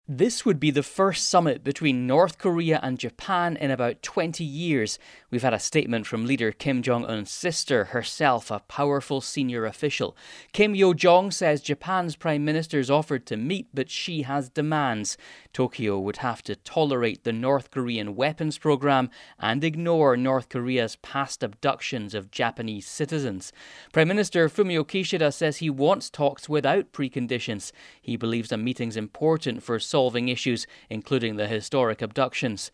This would be the first summit between North Korea and Japan in about 20 years. We've had a statement from leader Kim Jong-un's sister, herself a powerful senior official. Kim Yo-jong says Japan's prime minister's offered to meet, but she has demands. Tokyo would have to tolerate the North Korean weapons program and ignore North Korea's past abductions of Japanese citizens. Prime Minister Fumio Kishida says he wants talks without preconditions. He believes a meeting's important for solving issues, including the historic abductions.